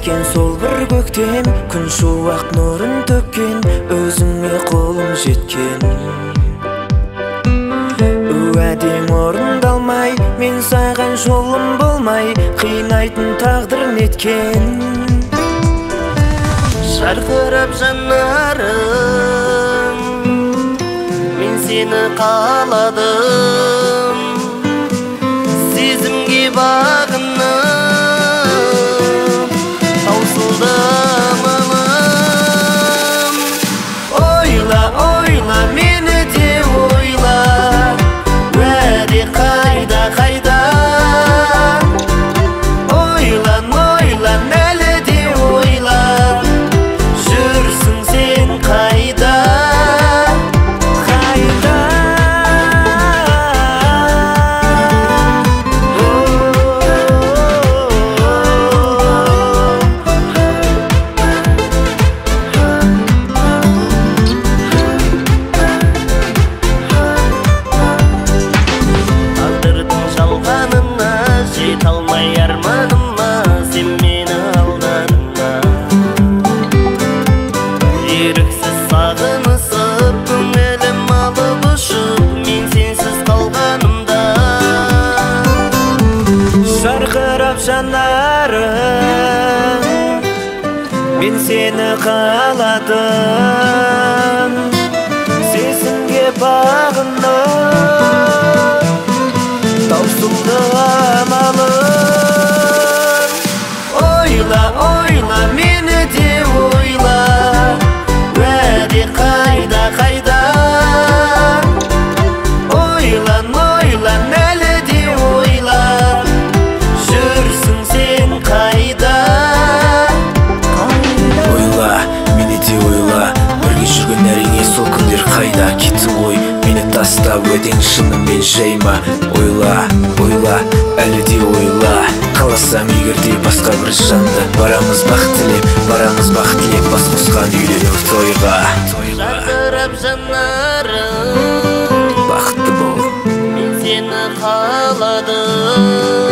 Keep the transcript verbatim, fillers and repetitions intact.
неткен сол бір көктем, күн шуақ нұрын төккен, өзіңе қолым жеткен. Уәдең орындалмай, мен саған жолым болмай, қинайтын тағдыр неткен. Жарқырап жанарым, мен сені қаладым, сезімге бағынып таусылдым алым. Ойла, ойла, мені де ойла, уәде қайда, қайда. Ойлан, ойлан, әлі де ойла, жүрсің сен қайда, қайда. Тағдырдың жалғанына жете алмай арманыма, сен мені алдадың. Еріксіз сағынысып, көңілім алып ұшып, мен сенсіз қалғанымда. Жарқырап жанарым, мен сені қаладым, сезімге бағынып таусылдым алым. Ойла, ойла, мені де ойла, уәде қайда, қайда. Ойлан, ойлан, әлі де ойла, жүрсің сен қайда. Ойла, мені де ойла, бірге жүрген әрине сол күндер қайда. Кеттің ғой мені тастап, уәдең шынымен жай ма? Ойла, ойла, әлі де ойла, қаласам егер де басқа бір жанды. Барамыз бақыт тілеп, барамыз бақыт тілеп, бас қосқан үйленіп тойға. Жарқырап жанарым, Бақытты бол, мен сені қаладым,